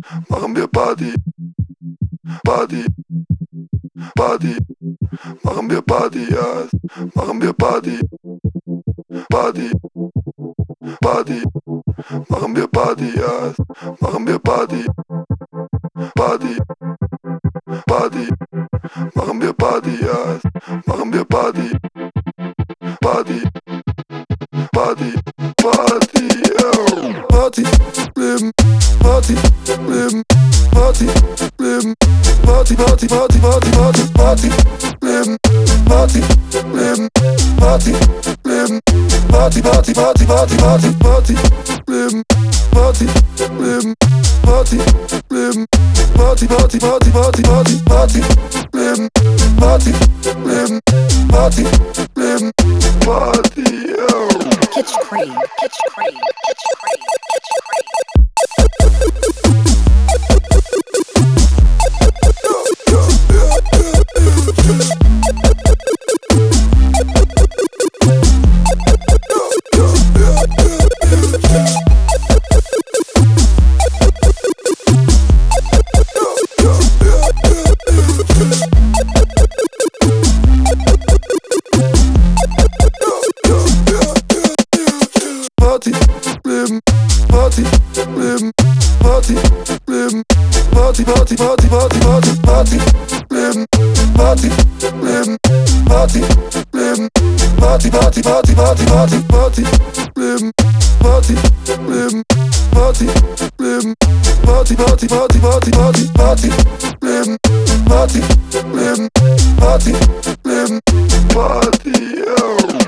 machen wir Party, Party, Party, machen wir Party, ja, machen wir Party, Party, Party, machen wir Party, ja, machen wir Party, Party, Party, machen wir Party, ja, machen wir Party, Party, Party, Party, ja. Party, Leben, Party, Leben, Party, Leben, Party, Party, Party, Party, Party, Party, Leben, Party, Leben, Party, Leben, Party, Party, Party, Party, Party, Party, Leben, Party, Leben, Party, Leben, Party, Party, Party, Party, Party, Party, Leben, Party, Leben, Party, Leben, Party, yo. Kitsch Cream, Kitsch Cream, Kitsch Cream, Kitsch Cream. Party, Leben, Party, Leben, Party, Leben, Party, Party, Party, Party, Party, Party, Leben, Party, Leben, Party, Leben, Party, Party, Party, Party, Party, Party, Leben, Party, Leben, Party, Leben, Party, Party, Party, Party, Party, Party, Leben, Party, Leben, Party, Leben, Party, yo.